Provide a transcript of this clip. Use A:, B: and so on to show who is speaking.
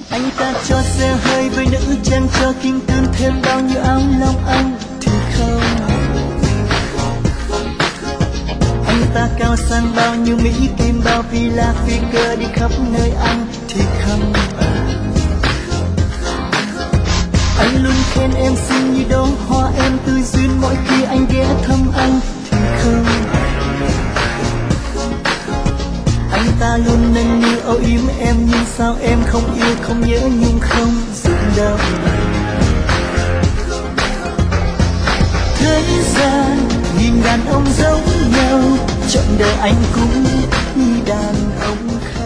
A: Anh ta cho xe hơi với nữ trang cho kinh tương thêm bao nhiêu áo lòng anh thì không. Anh ta cao sang bao nhiêu Mỹ Kim bao villa phi cơ đi khắp nơi anh thì không. Anh luôn khen em xinh như đóa hoa em tươi duyên mỗi khi anh ghé thăm anh thì không. Anh ta luôn nâng niu âu yếm em nhưng sao em không yêu không nhớ nhưng không dừng đâu. Thế gian nghìn đàn ông giống nhau, trọn đời anh cũng như đàn ông khác.